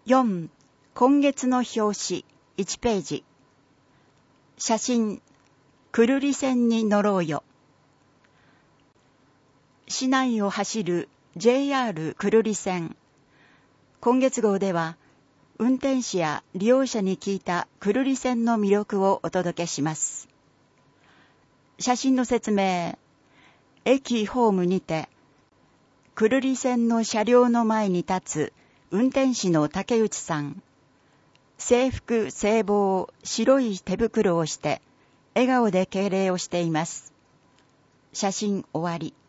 4. 今月の表紙1ページ。写真、くるり線に乗ろうよ。市内を走る JR くるり線。今月号では、運転士や利用者に聞いたくるり線の魅力をお届けします。写真の説明。駅ホームにて、くるり線の車両の前に立つ運転士の竹内さん。制服制帽、白い手袋をして、笑顔で敬礼をしています。写真終わり。